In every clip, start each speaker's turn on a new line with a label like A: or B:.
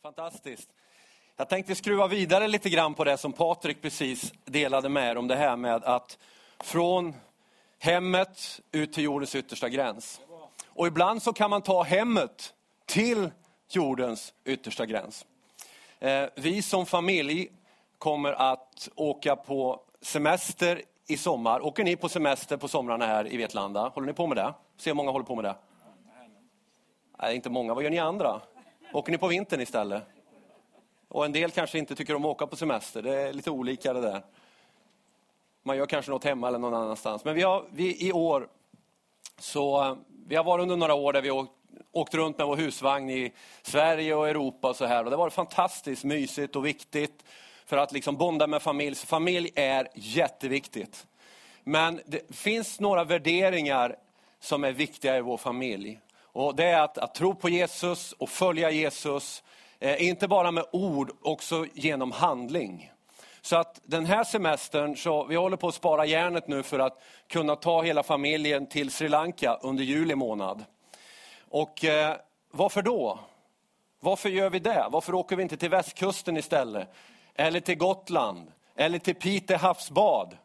A: Fantastiskt. Jag tänkte skruva vidare lite grann på det som Patrik precis delade med er om det här med att från hemmet ut till jordens yttersta gräns. Och ibland så kan man ta hemmet till jordens yttersta gräns. Vi som familj kommer att åka på semester i sommar. Åker ni på semester på somrarna här i Vetlanda? Håller ni på med det? Se hur många håller på med det. Nej, inte många. Vad gör ni andra? Åker ni på vintern istället? Och en del kanske inte tycker om att åka på semester. Det är lite olika det där. Man gör kanske något hemma eller någon annanstans. Men vi i år, så vi har varit under några år där vi åkt runt med vår husvagn i Sverige och Europa och så här. Och det var fantastiskt mysigt och viktigt för att liksom bonda med familj. Så familj är jätteviktigt. Men det finns några värderingar som är viktiga i vår familj. Och det är att tro på Jesus och följa Jesus. Inte bara med ord, också genom handling. Så att den här semestern, så vi håller på att spara järnet nu för att kunna ta hela familjen till Sri Lanka under juli månad. Och varför då? Varför gör vi det? Varför åker vi inte till västkusten istället? Eller till Gotland? Eller till Pite havsbad?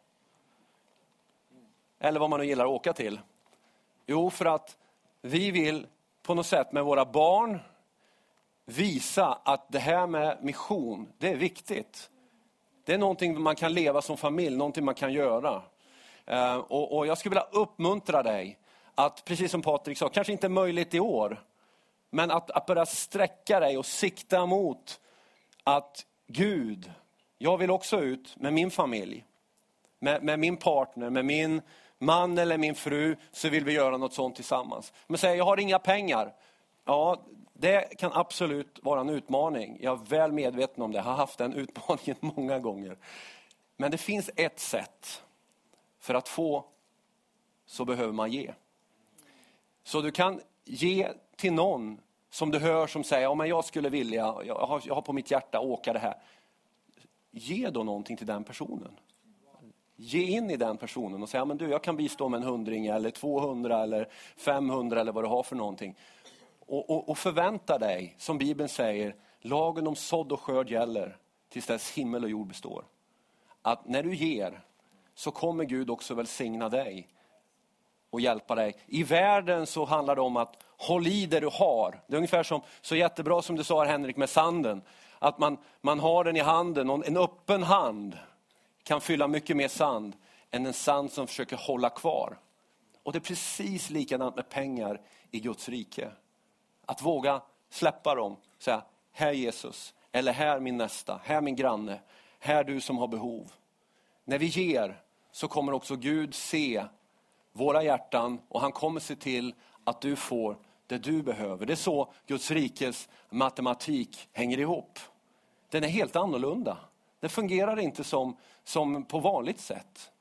A: Eller vad man nu gillar att åka till. Jo, för att vi vill på något sätt med våra barn visa att det här med mission, det är viktigt. Det är någonting man kan leva som familj, någonting man kan göra. Och jag skulle vilja uppmuntra dig att, precis som Patrik sa, kanske inte möjligt i år, men att börja sträcka dig och sikta mot att Gud, jag vill också ut med min familj, med min partner, med min man eller min fru, så vill vi göra något sånt tillsammans. Men säger jag har inga pengar. Ja, det kan absolut vara en utmaning. Jag är väl medveten om det. Jag har haft den utmaningen många gånger. Men det finns ett sätt. För att få så behöver man ge. Så du kan ge till någon som du hör som säger, ja men jag skulle vilja, jag har på mitt hjärta åka det här. Ge då någonting till den personen. Ge in i den personen och säga, men du, jag kan bistå med 100 eller 200 eller 500 eller vad du har för någonting. Och förvänta dig, som Bibeln säger, lagen om sådd och skörd gäller tills dess himmel och jord består. Att när du ger så kommer Gud också välsigna dig och hjälpa dig. I världen så handlar det om att håll i det du har. Det är ungefär som, så jättebra som du sa Henrik med sanden. Att man har den i handen och en öppen hand kan fylla mycket mer sand än en sand som försöker hålla kvar. Och det är precis likadant med pengar i Guds rike. Att våga släppa dem. Säga, här Jesus. Eller här min nästa. Här min granne. Här du som har behov. När vi ger så kommer också Gud se våra hjärtan. Och han kommer se till att du får det du behöver. Det är så Guds rikes matematik hänger ihop. Den är helt annorlunda. Det fungerar inte som på vanligt sätt.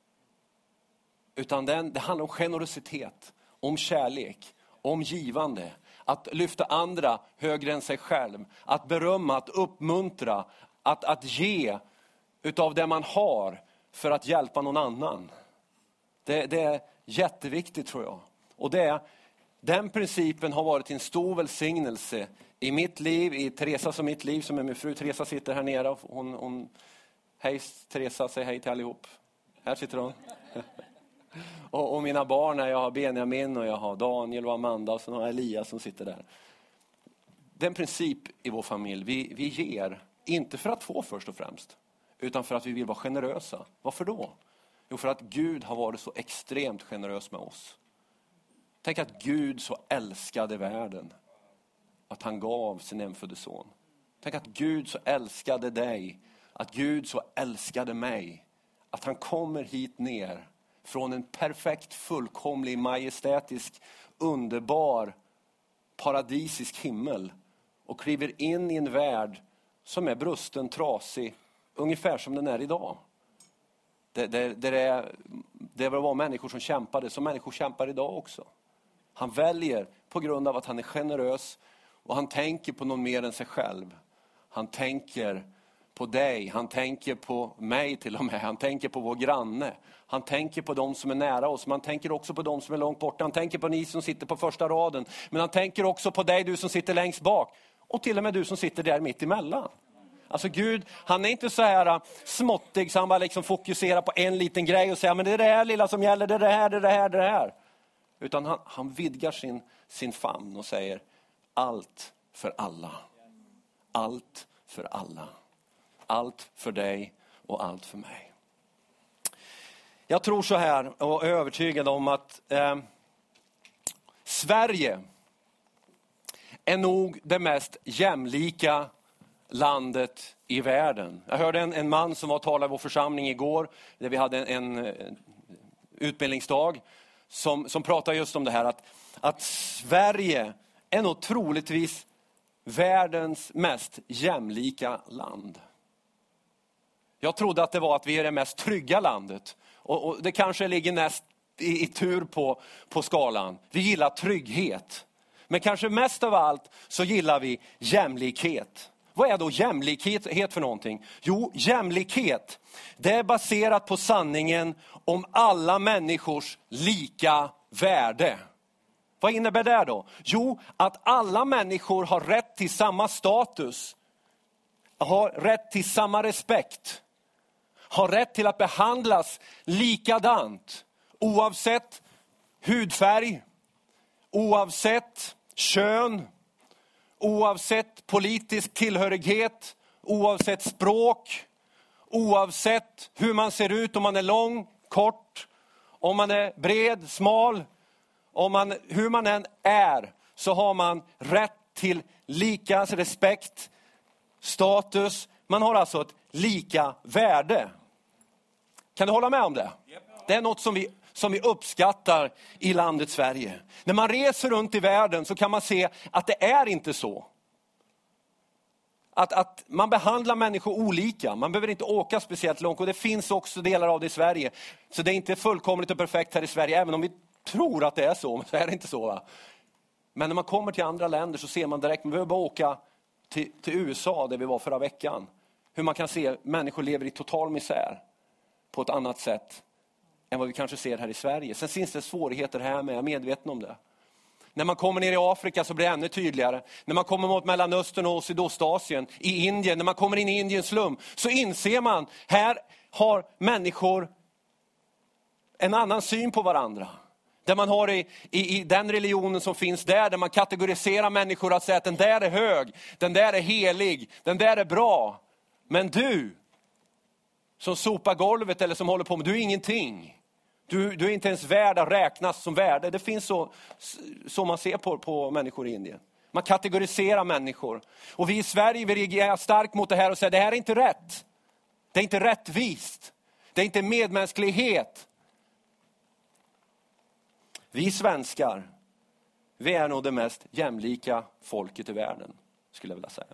A: Utan det handlar om generositet. Om kärlek. Om givande. Att lyfta andra högre än sig själv. Att berömma, att uppmuntra. Att ge utav det man har för att hjälpa någon annan. Det är jätteviktigt tror jag. Och den principen har varit en stor välsignelse i mitt liv, i Teresas och mitt liv, som är min fru. Teresa sitter här nere. Hon hej Teresa, säg hej till allihop. Här sitter hon. Och mina barn, jag har Benjamin och jag har Daniel och Amanda och så har Elias som sitter där. Det är en princip i vår familj. Vi ger, inte för att få först och främst, utan för att vi vill vara generösa. Varför då? Jo, för att Gud har varit så extremt generös med oss. Tänk att Gud så älskade världen att han gav sin enfödde son. Tänk att Gud så älskade dig, att Gud så älskade mig, att han kommer hit ner från en perfekt, fullkomlig, majestätisk, underbar, paradisisk himmel och kliver in i en värld som är brusten, trasig, ungefär som den är idag. Det var människor som kämpade, som människor kämpar idag också. Han väljer på grund av att han är generös och han tänker på någon mer än sig själv. Han tänker på dig, han tänker på mig till och med, han tänker på vår granne. Han tänker på de som är nära oss, men han tänker också på de som är långt borta. Han tänker på ni som sitter på första raden, men han tänker också på dig, du som sitter längst bak. Och till och med du som sitter där mitt emellan. Alltså Gud, han är inte så här småttig så han bara liksom fokuserar på en liten grej och säger men det är det här lilla som gäller, det är det här, det är det här, det är det här. Utan han vidgar sin famn och säger allt för alla. Allt för alla. Allt för dig och allt för mig. Jag tror så här och är övertygad om att Sverige är nog det mest jämlika landet i världen. Jag hörde en man som var och talade i vår församling igår, där vi hade en utbildningsdag, som pratade just om det här, att Sverige är nog troligtvis världens mest jämlika land. Jag trodde att det var att vi är det mest trygga landet. Och det kanske ligger näst i tur på skalan. Vi gillar trygghet. Men kanske mest av allt så gillar vi jämlikhet. Vad är då jämlikhet för någonting? Jo, jämlikhet, det är baserat på sanningen om alla människors lika värde. Vad innebär det då? Jo, att alla människor har rätt till samma status. Har rätt till samma respekt. Har rätt till att behandlas likadant. Oavsett hudfärg. Oavsett kön. Oavsett politisk tillhörighet. Oavsett språk. Oavsett hur man ser ut. Om man är lång, kort. Om man är bred, smal. Hur man än är så har man rätt till lika respekt, status. Man har alltså ett lika värde. Kan du hålla med om det? Det är något som vi uppskattar i landet Sverige. När man reser runt i världen så kan man se att det är inte så. Att man behandlar människor olika. Man behöver inte åka speciellt långt. Och det finns också delar av det i Sverige. Så det är inte fullkomligt och perfekt här i Sverige. Även om vi tror att det är så. Men så är det inte så, va? Men när man kommer till andra länder så ser man direkt. Man behöver bara åka till USA där vi var förra veckan. Hur man kan se att människor lever i total misär. På ett annat sätt än vad vi kanske ser här i Sverige. Sen finns det svårigheter här med. Jag är medveten om det. När man kommer ner i Afrika så blir det ännu tydligare. När man kommer mot Mellanöstern och Sydostasien, i Indien, när man kommer in i Indiens slum, så inser man, här har människor en annan syn på varandra. Där man har i den religionen som finns där man kategoriserar människor att säga att den där är hög, den där är helig, den där är bra. Men du, som sopar golvet eller som håller på med, du är ingenting. Du är inte ens värd att räknas som värde. Det finns så man ser på människor i Indien. Man kategoriserar människor. Och vi i Sverige vi reagerar starkt mot det här och säger det här är inte rätt. Det är inte rättvist. Det är inte medmänsklighet. Vi svenskar, vi är nog det mest jämlika folket i världen, skulle jag vilja säga.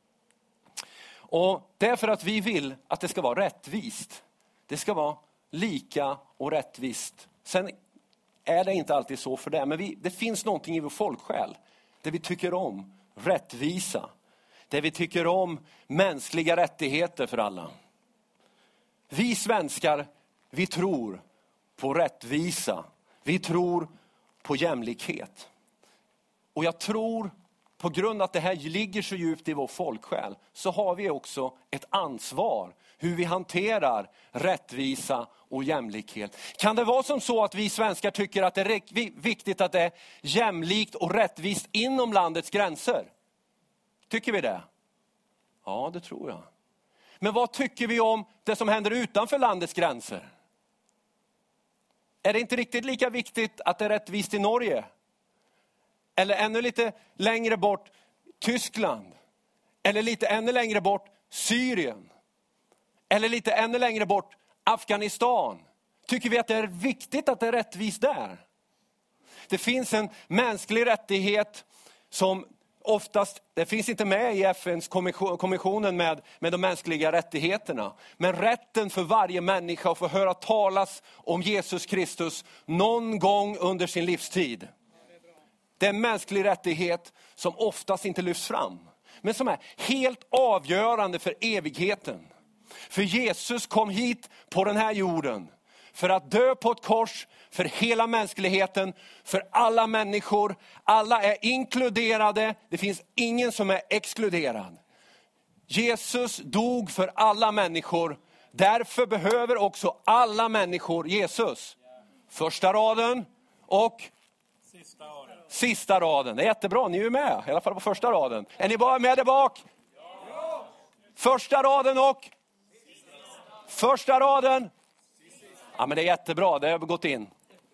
A: Och det är för att vi vill att det ska vara rättvist. Det ska vara lika och rättvist. Sen är det inte alltid så för det. Men det finns någonting i vår folksjäl. Där vi tycker om rättvisa. Där vi tycker om mänskliga rättigheter för alla. Vi svenskar, vi tror på rättvisa. Vi tror på jämlikhet. Och jag tror, på grund av att det här ligger så djupt i vår folksjäl, så har vi också ett ansvar hur vi hanterar rättvisa och jämlikhet. Kan det vara som så att vi svenskar tycker att det är viktigt att det är jämlikt och rättvist inom landets gränser? Tycker vi det? Ja, det tror jag. Men vad tycker vi om det som händer utanför landets gränser? Är det inte riktigt lika viktigt att det är rättvist i Norge? Eller ännu lite längre bort Tyskland? Eller lite ännu längre bort Syrien? Eller lite ännu längre bort Afghanistan? Tycker vi att det är viktigt att det är rättvist där? Det finns en mänsklig rättighet som oftast, det finns inte med i FNs kommissionen med de mänskliga rättigheterna. Men rätten för varje människa att få höra talas om Jesus Kristus någon gång under sin livstid. Det är en mänsklig rättighet som oftast inte lyfts fram. Men som är helt avgörande för evigheten. För Jesus kom hit på den här jorden för att dö på ett kors för hela mänskligheten, för alla människor. Alla är inkluderade, det finns ingen som är exkluderad. Jesus dog för alla människor, därför behöver också alla människor Jesus. Första raden och sista raden. Det är jättebra, ni är med, i alla fall på första raden. Är ni bara med där bak? Ja. Första raden och första raden. Ja, men det är jättebra, det har gått in.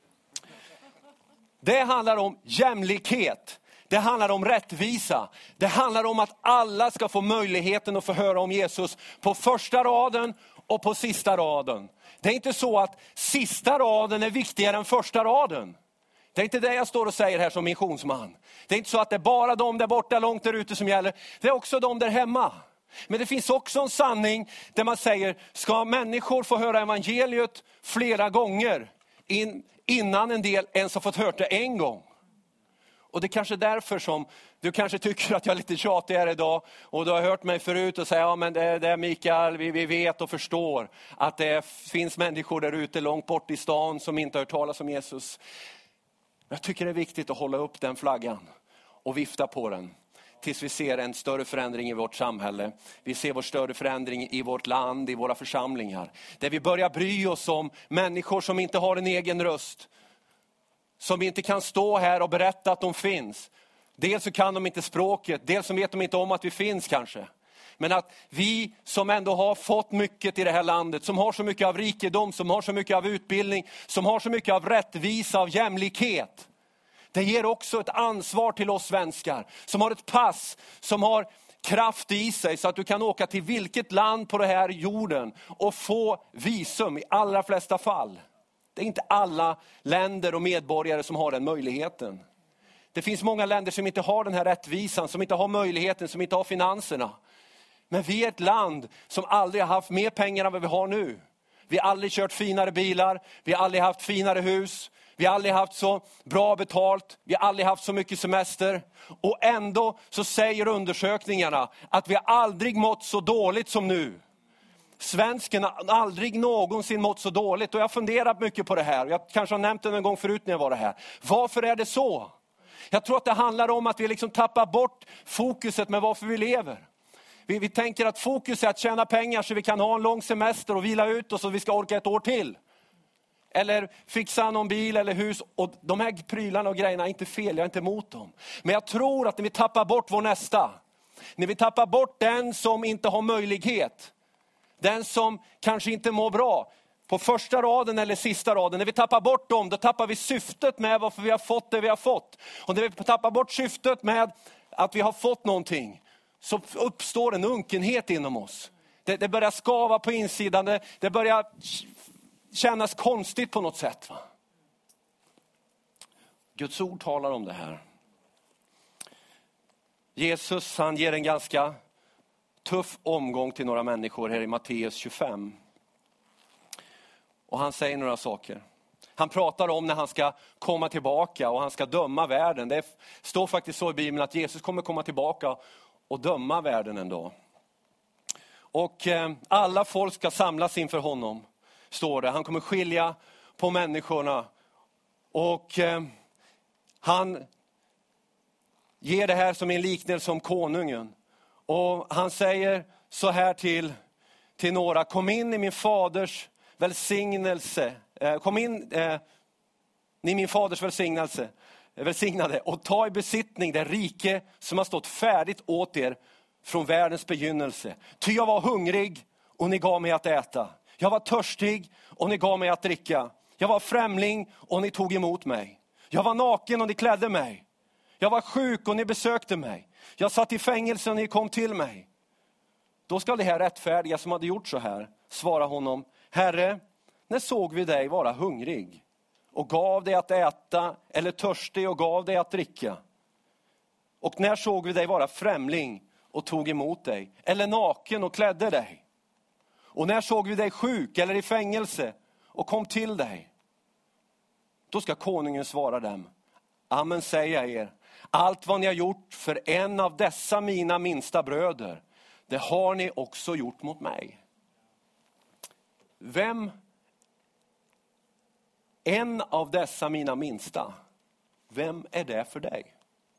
A: Det handlar om jämlikhet. Det handlar om rättvisa. Det handlar om att alla ska få möjligheten att få höra om Jesus på första raden och på sista raden. Det är inte så att sista raden är viktigare än första raden. Det är inte det jag står och säger här som missionsman. Det är inte så att det är bara de där borta långt där ute som gäller. Det är också de där hemma. Men det finns också en sanning där man säger, ska människor få höra evangeliet flera gånger innan en del ens har fått hört det en gång? Och det är kanske därför som du kanske tycker att jag är lite tjatig här idag. Och du har hört mig förut och säga, ja men det är Mikael, vi vet och förstår att det finns människor där ute långt bort i stan som inte har hört talas om Jesus. Jag tycker det är viktigt att hålla upp den flaggan och vifta på den. Tills vi ser en större förändring i vårt samhälle. Vi ser vår större förändring i vårt land, i våra församlingar. Där vi börjar bry oss om människor som inte har en egen röst. Som inte kan stå här och berätta att de finns. Dels så kan de inte språket, dels så vet de inte om att vi finns kanske. Men att vi som ändå har fått mycket i det här landet, som har så mycket av rikedom, som har så mycket av utbildning, som har så mycket av rättvisa, av jämlikhet. Det ger också ett ansvar till oss svenskar som har ett pass, som har kraft i sig så att du kan åka till vilket land på det här jorden och få visum i allra flesta fall. Det är inte alla länder och medborgare som har den möjligheten. Det finns många länder som inte har den här rättvisan, som inte har möjligheten, som inte har finanserna. Men vi är ett land som aldrig har haft mer pengar än vad vi har nu. Vi har aldrig kört finare bilar, vi har aldrig haft finare hus, vi har aldrig haft så bra betalt, vi har aldrig haft så mycket semester. Och ändå så säger undersökningarna att vi har aldrig mått så dåligt som nu. Svensken har aldrig någonsin mått så dåligt, och jag har funderat mycket på det här. Jag kanske har nämnt det en gång förut när jag var här. Varför är det så? Jag tror att det handlar om att vi liksom tappar bort fokuset med varför vi lever. Vi tänker att fokus är att tjäna pengar så vi kan ha en lång semester och vila ut och så vi ska orka ett år till. Eller fixa någon bil eller hus. Och de här prylarna och grejerna är inte fel, jag är inte emot dem. Men jag tror att när vi tappar bort vår nästa, när vi tappar bort den som inte har möjlighet, den som kanske inte mår bra, på första raden eller sista raden, när vi tappar bort dem, då tappar vi syftet med varför vi har fått det vi har fått. Och när vi tappar bort syftet med att vi har fått någonting, så uppstår en unkenhet inom oss. Det börjar skava på insidan, det börjar kännas konstigt på något sätt. Va? Guds ord talar om det här. Jesus, han ger en ganska tuff omgång till några människor här i Matteus 25. Och han säger några saker. Han pratar om när han ska komma tillbaka och han ska döma världen. Det står faktiskt så i Bibeln att Jesus kommer komma tillbaka och döma världen en dag. Och alla folk ska samlas inför honom, står det. Han kommer skilja på människorna. Och han ger det här som en liknelse om konungen. Och han säger så här till några: kom in i min faders välsignelse. Kom in i min faders välsignade och ta i besittning det rike som har stått färdigt åt er från världens begynnelse. Ty jag var hungrig och ni gav mig att äta. Jag var törstig och ni gav mig att dricka. Jag var främling och ni tog emot mig. Jag var naken och ni klädde mig. Jag var sjuk och ni besökte mig. Jag satt i fängelse och ni kom till mig. Då ska det här rättfärdiga som hade gjort så här svara honom: Herre, när såg vi dig vara hungrig och gav dig att äta, eller törstig och gav dig att dricka? Och när såg vi dig vara främling och tog emot dig, eller naken och klädde dig? Och när såg vi dig sjuk eller i fängelse och kom till dig? Då ska konungen svara dem: amen säger jag er, allt vad ni har gjort för en av dessa mina minsta bröder, det har ni också gjort mot mig. Vem En av dessa mina minsta. Vem är det för dig?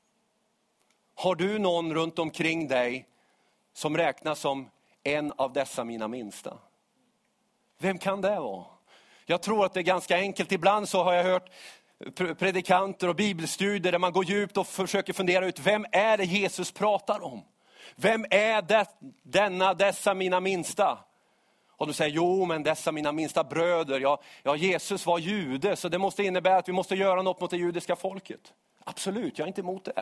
A: Har du någon runt omkring dig som räknas som en av dessa mina minsta? Vem kan det vara? Jag tror att det är ganska enkelt. Ibland så har jag hört predikanter och bibelstudier där man går djupt och försöker fundera ut, vem är det Jesus pratar om? Vem är dessa mina minsta? Och de säger, jo men dessa mina minsta bröder, ja Jesus var jude, så det måste innebära att vi måste göra något mot det judiska folket. Absolut, jag är inte emot det.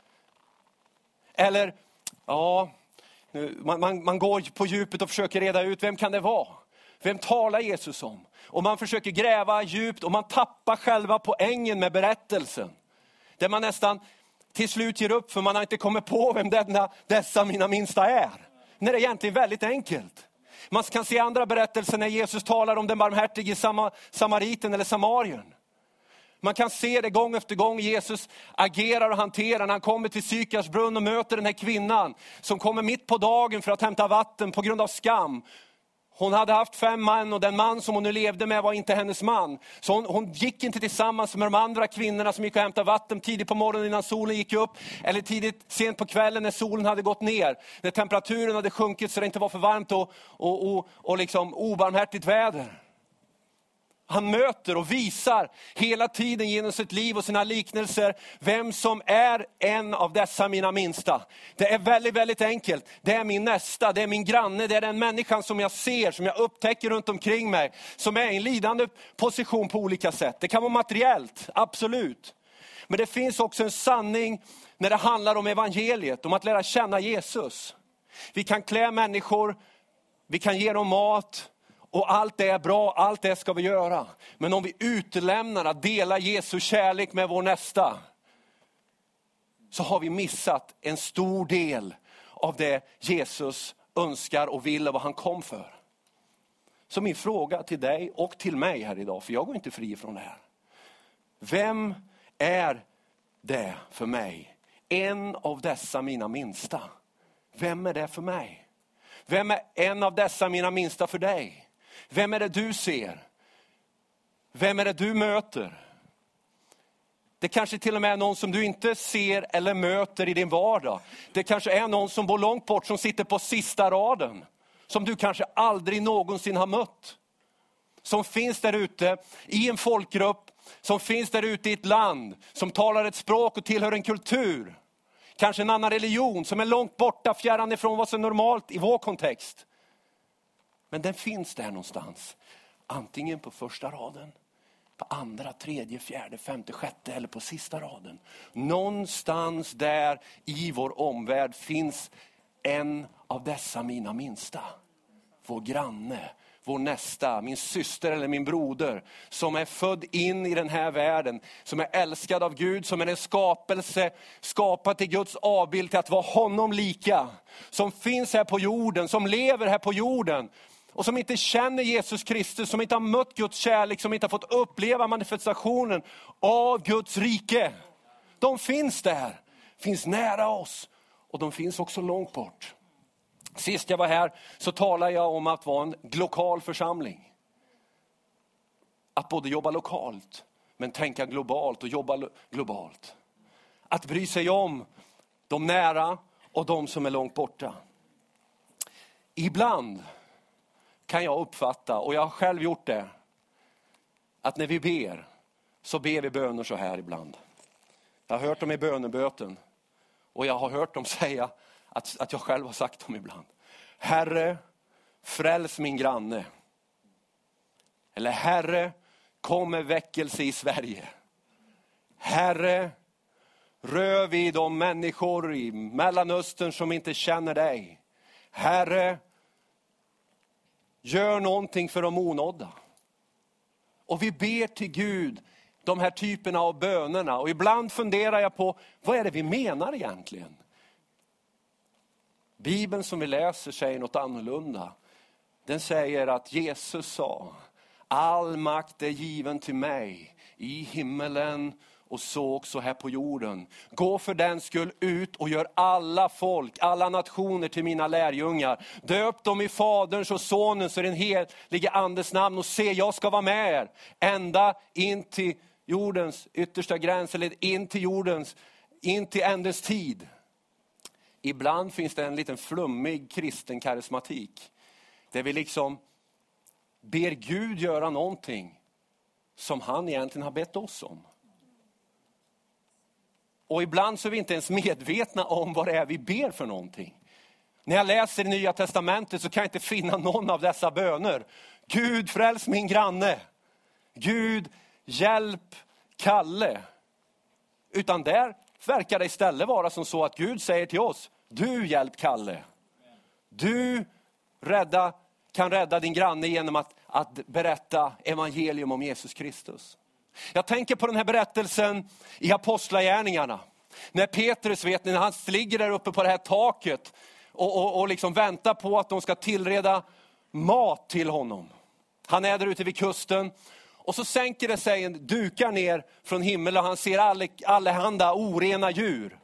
A: Eller, ja, man går på djupet och försöker reda ut, vem kan det vara? Vem talar Jesus om? Och man försöker gräva djupt och man tappar själva poängen med berättelsen. Där man nästan till slut ger upp för man har inte kommit på vem dessa mina minsta är. När det är egentligen väldigt enkelt. Man kan se andra berättelser när Jesus talar om den barmhärtige samariten eller samarien. Man kan se det gång efter gång Jesus agerar och hanterar när han kommer till Sykars brunn och möter den här kvinnan som kommer mitt på dagen för att hämta vatten på grund av skam. Hon hade haft 5 män och den man som hon nu levde med var inte hennes man. Så hon gick inte tillsammans med de andra kvinnorna som gick och hämtade vatten tidigt på morgonen innan solen gick upp. Eller sent på kvällen när solen hade gått ner. När temperaturen hade sjunkit så det inte var för varmt och liksom obarmhärtigt väder. Han möter och visar hela tiden genom sitt liv och sina liknelser vem som är en av dessa mina minsta. Det är väldigt, väldigt enkelt. Det är min nästa, det är min granne, det är den människan som jag ser, som jag upptäcker runt omkring mig. Som är i en lidande position på olika sätt. Det kan vara materiellt, absolut. Men det finns också en sanning när det handlar om evangeliet, om att lära känna Jesus. Vi kan klä människor, vi kan ge dem mat. Och allt det är bra, allt det ska vi göra. Men om vi utelämnar att dela Jesu kärlek med vår nästa, så har vi missat en stor del av det Jesus önskar och vill och vad han kom för. Så min fråga till dig och till mig här idag, för jag går inte fri från det här. Vem är det för mig? En av dessa mina minsta. Vem är det för mig? Vem är en av dessa mina minsta för dig? Vem är det du ser? Vem är det du möter? Det kanske till och med är någon som du inte ser eller möter i din vardag. Det kanske är någon som bor långt bort, som sitter på sista raden. Som du kanske aldrig någonsin har mött. Som finns där ute i en folkgrupp. Som finns där ute i ett land. Som talar ett språk och tillhör en kultur. Kanske en annan religion som är långt borta, fjärran ifrån vad som är normalt i vår kontext. Men den finns där någonstans. Antingen på första raden, på andra, tredje, fjärde, femte, sjätte eller på sista raden. Någonstans där i vår omvärld finns en av dessa mina minsta. Vår granne, vår nästa, min syster eller min broder. Som är född in i den här världen. Som är älskad av Gud, som är en skapelse. Skapad till Guds avbild till att vara honom lika. Som finns här på jorden, som lever här på jorden. Och som inte känner Jesus Kristus, som inte har mött Guds kärlek, som inte har fått uppleva manifestationen av Guds rike. De finns där, finns nära oss och de finns också långt bort. Sist jag var här så talade jag om att vara en lokal församling. Att både jobba lokalt men tänka globalt och jobba globalt. Att bry sig om de nära och de som är långt borta. Ibland kan jag uppfatta, och jag har själv gjort det, att när vi ber så ber vi böner så här ibland. Jag har hört dem i böneböten och jag har hört dem säga att jag själv har sagt dem ibland. Herre, fräls min granne. Eller Herre, kom med väckelse i Sverige. Herre, rör vid de människor i Mellanöstern som inte känner dig. Herre, gör någonting för de onådda. Och vi ber till Gud de här typerna av bönerna. Och ibland funderar jag på, vad är det vi menar egentligen? Bibeln som vi läser säger något annorlunda. Den säger att Jesus sa, all makt är given till mig i himmelen och så också här på jorden. Gå för den skull ut och gör alla folk, alla nationer till mina lärjungar. Döp dem i Faderns och Sonens och den helige Andes namn och se, jag ska vara med er ända in till jordens yttersta gräns, eller in till ändens tid. Ibland finns det en liten flummig kristen karismatik där vi liksom ber Gud göra någonting som han egentligen har bett oss om. Och ibland så är vi inte ens medvetna om vad det är vi ber för någonting. När jag läser i Nya Testamentet så kan jag inte finna någon av dessa böner. Gud, fräls min granne. Gud, hjälp Kalle. Utan där verkar det istället vara som så att Gud säger till oss, du hjälp Kalle. Du kan rädda din granne genom att berätta evangelium om Jesus Kristus. Jag tänker på den här berättelsen i Apostlagärningarna. När Petrus, när han ligger där uppe på det här taket och liksom väntar på att de ska tillreda mat till honom. Han är där ute vid kusten och så sänker det sig en dukar ner från himmelen och han ser allehanda orena djur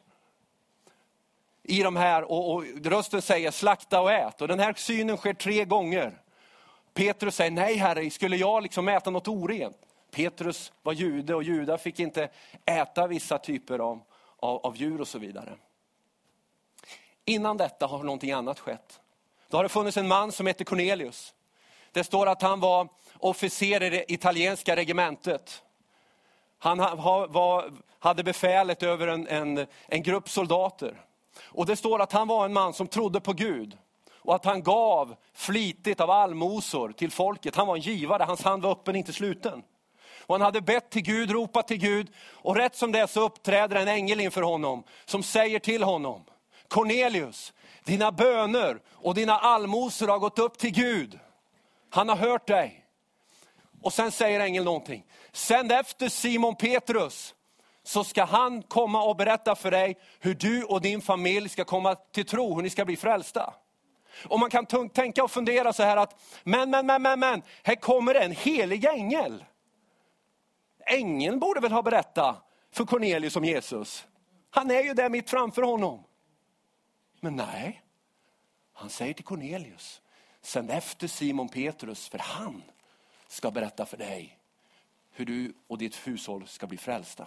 A: i de här, och rösten säger slakta och ät. Och den här synen sker 3 gånger. Petrus säger, nej herre, skulle jag liksom äta något orent? Petrus var jude och judar fick inte äta vissa typer av djur och så vidare. Innan detta har någonting annat skett. Då har det funnits en man som heter Cornelius. Det står att han var officer i det italienska regementet. Han hade befälet över en grupp soldater. Och det står att han var en man som trodde på Gud. Och att han gav flitigt av allmosor till folket. Han var en givare, hans hand var öppen, inte sluten. Och han hade bett till Gud, ropat till Gud. Och rätt som det så uppträder en ängel inför honom. Som säger till honom, Cornelius, dina böner och dina allmosor har gått upp till Gud. Han har hört dig. Och sen säger ängeln någonting. Sänd efter Simon Petrus. Så ska han komma och berätta för dig hur du och din familj ska komma till tro. Hur ni ska bli frälsta. Och man kan tänka och fundera så här att men. Här kommer en helig ängel. Ängeln borde väl ha berättat för Cornelius om Jesus. Han är ju där mitt framför honom. Men nej. Han säger till Cornelius. Sänd efter Simon Petrus, för han ska berätta för dig hur du och ditt hushåll ska bli frälsta.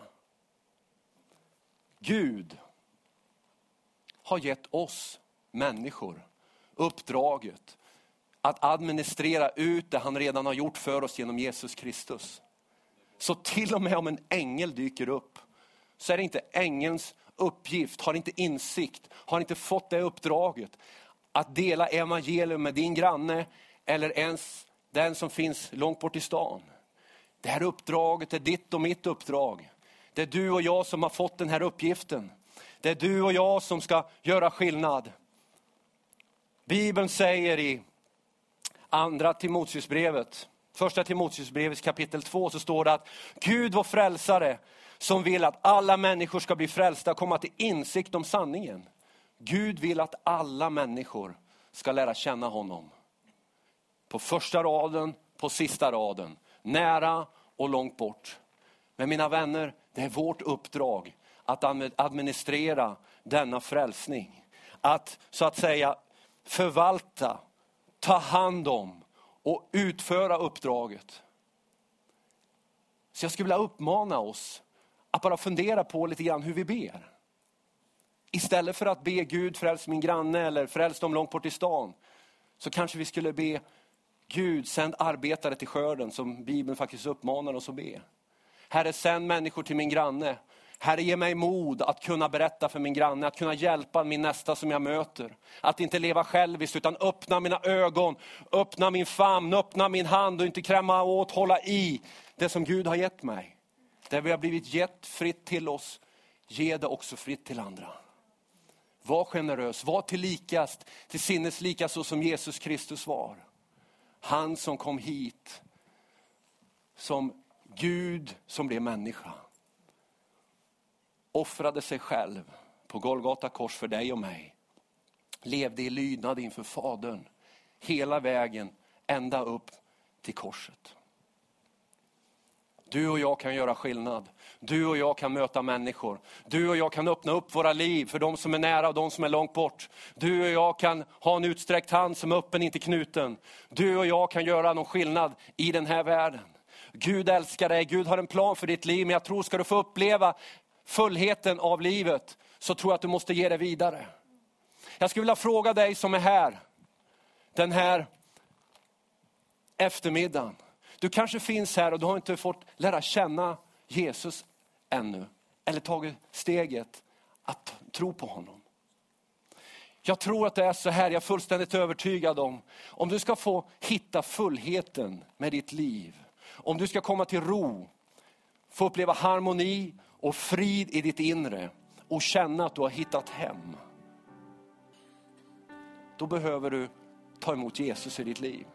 A: Gud har gett oss människor uppdraget att administrera ut det han redan har gjort för oss genom Jesus Kristus. Så till och med om en ängel dyker upp så är det inte ängelns uppgift, har inte insikt, har inte fått det uppdraget att dela evangelium med din granne eller ens den som finns långt bort i stan. Det här uppdraget är ditt och mitt uppdrag. Det är du och jag som har fått den här uppgiften. Det är du och jag som ska göra skillnad. Bibeln säger i första Timoteusbrevet kapitel 2 så står det att Gud var frälsare som vill att alla människor ska bli frälsta och komma till insikt om sanningen. Gud vill att alla människor ska lära känna honom. På första raden, på sista raden. Nära och långt bort. Men mina vänner, det är vårt uppdrag att administrera denna frälsning. Att så att säga förvalta, ta hand om och utföra uppdraget. Så jag skulle vilja uppmana oss att bara fundera på lite grann hur vi ber. Istället för att be Gud fräls min granne eller fräls dem långt bort i stan. Så kanske vi skulle be Gud sänd arbetare till skörden som Bibeln faktiskt uppmanar oss att be. Herre, sänd människor till min granne. Herre, ge mig mod att kunna berätta för min granne, att kunna hjälpa min nästa som jag möter. Att inte leva själviskt utan öppna mina ögon, öppna min famn, öppna min hand och inte kräma åt, hålla i det som Gud har gett mig. Det vi har blivit gett fritt till oss, ge det också fritt till andra. Var generös, var till sinnes lika så som Jesus Kristus var. Han som kom hit som Gud som blev människa. Offrade sig själv på Golgata kors för dig och mig. Levde i lydnad inför Fadern. Hela vägen ända upp till korset. Du och jag kan göra skillnad. Du och jag kan möta människor. Du och jag kan öppna upp våra liv för de som är nära och de som är långt bort. Du och jag kan ha en utsträckt hand som är öppen, inte knuten. Du och jag kan göra någon skillnad i den här världen. Gud älskar dig, Gud har en plan för ditt liv. Men jag tror, ska du få uppleva fullheten av livet, så tror jag att du måste ge det vidare. Jag skulle vilja fråga dig som är här den här eftermiddagen. Du kanske finns här och du har inte fått lära känna Jesus ännu. Eller tagit steget att tro på honom. Jag tror att det är så här, jag är fullständigt övertygad om du ska få hitta fullheten med ditt liv. Om du ska komma till ro, få uppleva harmoni och frid i ditt inre och känna att du har hittat hem. Då behöver du ta emot Jesus i ditt liv.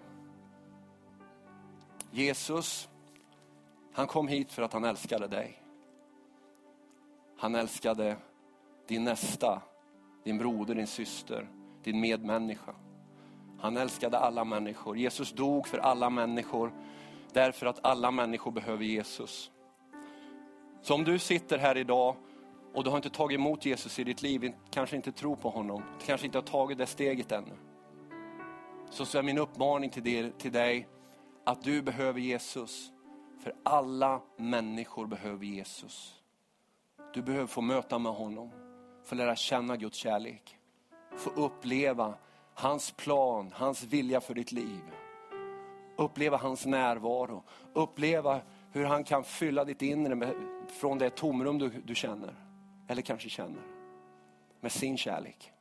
A: Jesus, han kom hit för att han älskade dig. Han älskade din nästa, din broder, din syster, din medmänniska. Han älskade alla människor. Jesus dog för alla människor därför att alla människor behöver Jesus. Så om du sitter här idag och du har inte tagit emot Jesus i ditt liv, kanske inte tror på honom, kanske inte har tagit det steget ännu. Så är min uppmaning till dig att du behöver Jesus. För alla människor behöver Jesus. Du behöver få möta med honom. Få lära känna Guds kärlek. Få uppleva hans plan, hans vilja för ditt liv. Uppleva hans närvaro. Uppleva hur han kan fylla ditt inre från det tomrum du känner. Eller kanske känner. Med sin kärlek.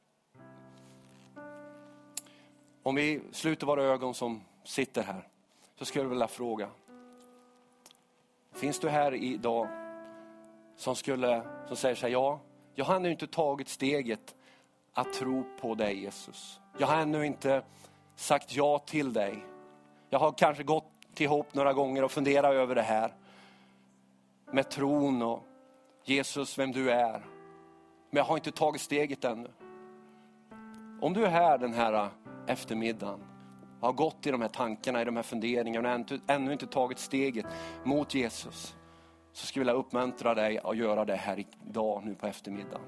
A: Om vi sluter våra ögon som sitter här, så skulle jag vilja fråga. Finns du här idag som säger så här, ja, jag har ännu inte tagit steget att tro på dig Jesus. Jag har ännu inte sagt ja till dig. Jag har kanske gått ihop några gånger och funderat över det här. Med tron och Jesus, vem du är. Men jag har inte tagit steget ännu. Om du är här den här eftermiddagen, har gått i de här tankarna, i de här funderingarna och ännu inte tagit steget mot Jesus, så skulle jag vilja uppmuntra dig att göra det här idag, nu på eftermiddagen.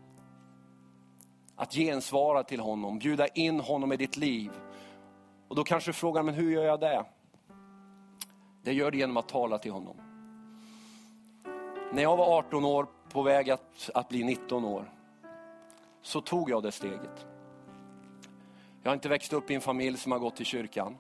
A: Att gensvara till honom, bjuda in honom i ditt liv. Och då kanske frågan, men hur gör jag det? Det gör det genom att tala till honom. När jag var 18 år, på väg att bli 19 år, så tog jag det steget. Jag har inte växt upp i en familj som har gått till kyrkan.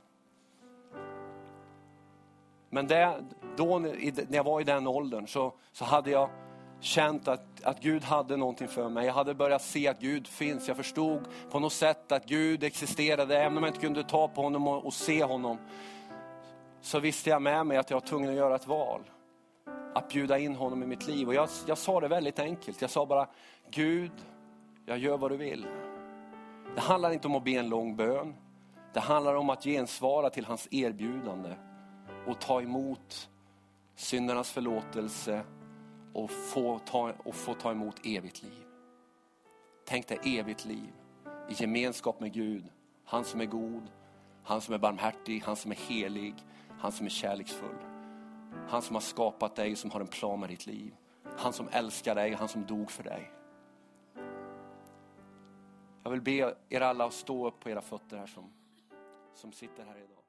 A: Men när jag var i den åldern så hade jag känt att Gud hade någonting för mig. Jag hade börjat se att Gud finns. Jag förstod på något sätt att Gud existerade. Även om jag inte kunde ta på honom och se honom, så visste jag med mig att jag var tvungen att göra ett val. Att bjuda in honom i mitt liv. Och jag sa det väldigt enkelt. Jag sa bara, Gud, jag gör vad du vill. Det handlar inte om att be en lång bön. Det handlar om att gensvara till hans erbjudande. Och ta emot syndernas förlåtelse. Och få ta emot evigt liv. Tänk dig evigt liv. I gemenskap med Gud. Han som är god. Han som är barmhärtig. Han som är helig. Han som är kärleksfull. Han som har skapat dig, som har en plan med ditt liv. Han som älskar dig. Han som dog för dig. Jag vill be er alla att stå upp på era fötter här som sitter här idag.